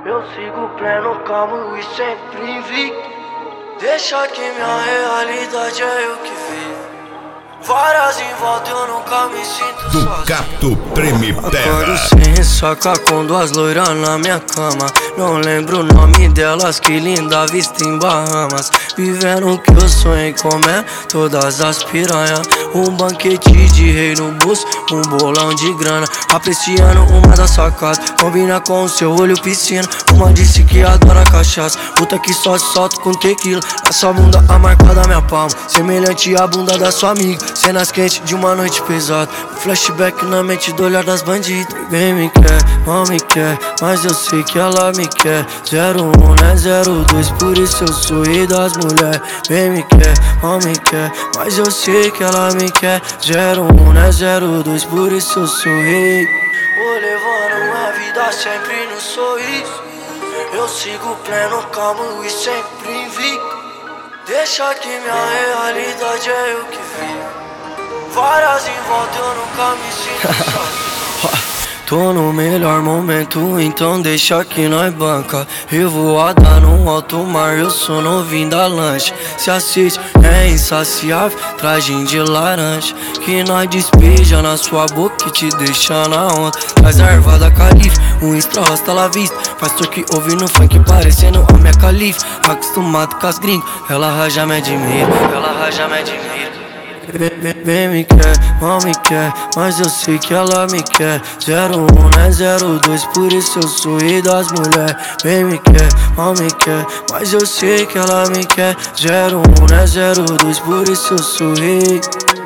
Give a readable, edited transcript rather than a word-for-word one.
Eu sigo pleno, calmo e sempre invicto. Deixa que minha realidade é eu que vivo. Várias em volta, eu nunca me sinto Do sozinho. Cato Treme Terra. Acordo sem ressaca com duas loiras na minha cama. Não lembro o nome delas, que linda vista em Bahamas. Vivendo o que eu sonhei comer, todas as piranha. Um banquete de rei no bolso, um bolão de grana. Apreciando uma das sacadas, combina com o seu olho piscina. Uma disse que adora cachaça, outra que só se solta com tequila. A sua bunda a marca da minha palma, semelhante à bunda da sua amiga. Cenas quentes de uma noite pesada, flashback na mente do olhar das bandidas. Bem me quer, mal me quer, mas eu sei que ela me quer. 01, né 02, por isso eu sorri das mulheres. Bem me quer, mal me quer, mas eu sei que ela me quer. 01, né 02, por isso eu sorri. Vou levando uma vida sempre no sorriso. Eu sigo pleno, calmo e sempre invicto. Deixa que minha realidade é eu que vivo. Várias em volta, eu nunca me sinto sozinho. Tô no melhor momento, então deixa que nós banca. Revoada no alto mar, eu sou novinho da lancha. Se assiste, é insaciável, tragem de laranja. Que nós despeja na sua boca e te deixa na onda. Traz a erva da califa, um estrala hasta la vista. Pastor que ouve no funk parecendo a minha califa. Acostumado com as gringas, ela já me admira, ela já me admira. Bem me quer, mal me quer, mas eu sei que ela me quer. 01, né 02, por isso eu sorri das mulheres. Bem me quer, mal me quer, mas eu sei que ela me quer. 01, né 02, por isso eu sorri.